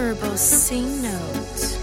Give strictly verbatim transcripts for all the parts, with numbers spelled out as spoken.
Turbo C Note.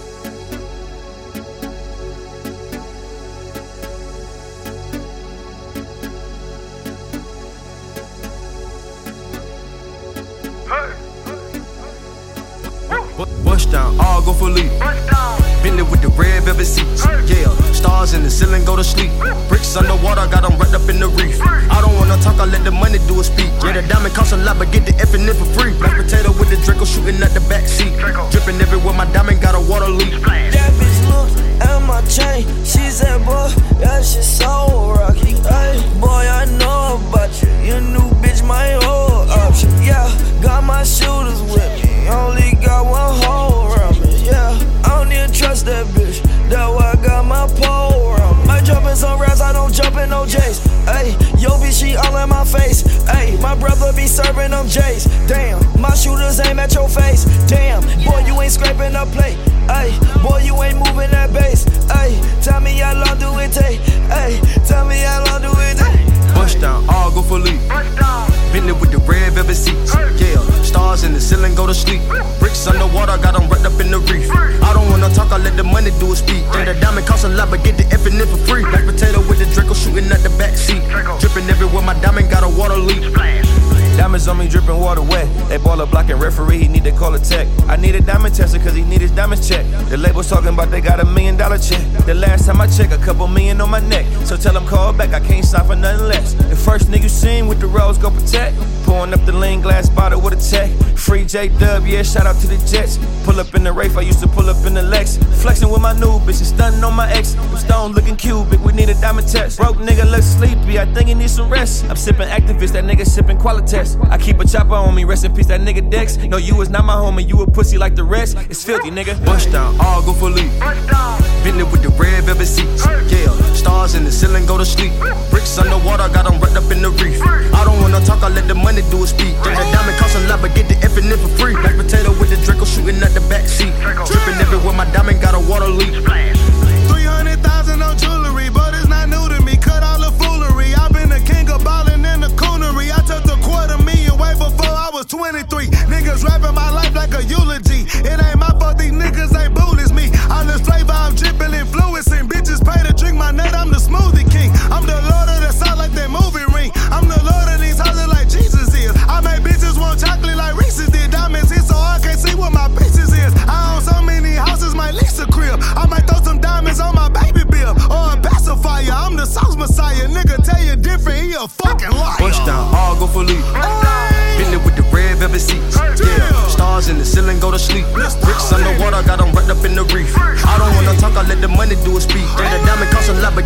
Bust down, all go for leap. Bentley with the red velvet seats. Yeah, stars in the ceiling, go to sleep. Bricks underwater, got them wrapped up in the reef. I don't wanna talk, I let the money do a speak. Yeah, the diamond costs a lot, but get the effing in for free. Mashed potato with the Draco shooting at the back seat. Dripping everywhere, my diamond got a water leak. That bitch look at my chain. She said, boy, that shit so rocky. Ay, boy, I know about you. Your new bitch, my old option. Yeah, got my shooters with me. Only got one hole around me. Yeah, I don't even trust that bitch. That's why I got my pole around me. I jump in some raps, I don't jump in no J's. Ayy, yo bitch, she all in my face. Ayy, my brother be serving them J's. Damn, my shooters aim at your face. Damn, boy, you ain't scraping the plate. Ayy, boy, you ain't moving that bass. Ayy, tell me how long do it take? Ayy, tell me how long do it take? Bust down, all go for leap. Bentley with the red velvet seats. Yeah, stars in the ceiling, go to sleep. Bricks underwater, got them wrapped up in the reef. I don't wanna talk, I let the money do a speak. And the diamond costs a lot, but get the effing in for free. Mashed potato with the Draco shooting at the back seat. Dripping everywhere, my diamond got a water leak. Diamonds on me dripping water wet. They baller blocking referee, he need to call a tech. I need a diamond tester cause he need his diamonds checked. The label's talking about they got a million dollar check. The last time I checked, a couple million on my neck. So tell them call back, I can't sign for nothing less. The first nigga you seen with the rose go protect. Pouring up the lean glass bottle with a tech. Free J-Dub, yeah, shout out to the Jets. Pull up in the Wraith, I used to pull up in the Lex. Flexing with my new bitch and stunning on my ex. I'm stone looking cubic, we need a diamond test. Broke nigga look sleepy, I think he needs some rest. I'm sipping Activist, that nigga sipping Qualitas. I keep a chopper on me, rest in peace, that nigga Dex. No, you was not my homie, you a pussy like the rest. It's filthy, nigga. Bust down, all go for leap. Bentley with the red velvet seats. Yeah, stars in the ceiling, go to sleep. Bricks underwater, got them wrapped up in the reef. I don't wanna talk, I let the money do a speak. And the diamond costs a lot, but get the effing in for free. Mashed potato with the Draco shooting at the back seat. Dripping everywhere, my diamond got a water leak. three hundred thousand on jewelry, but it's not new to me. Cut all the foolery. I've been the king of ballin' in the coonery. I took the quarter million way before I was twenty-three. Niggas rapping my life like a eulogy. It ain't my fault these niggas ain't bullies me. I'm the flavor, I'm dripping influencing. Bitches pay to drink my nut, I'm the smoothie king. I'm the lord of the south like that movie ring. I'm the lord of these houses like Jesus is. I make bitches want chocolate like Reese's did. Diamonds hit so I can't see what my pieces is. I own so many houses, my lease a crib. I might throw some diamonds on my baby bill. Or a pacifier, I'm the sauce messiah. Nigga tell you different, he a fucking liar. Bust down, all go for leap. Bentley with the red velvet seats. Yeah, stars in the ceiling, go to sleep. Bricks underwater, got them wrapped up in the reef. I don't wanna talk, I let the money do a speak. And the diamond costs a lot, but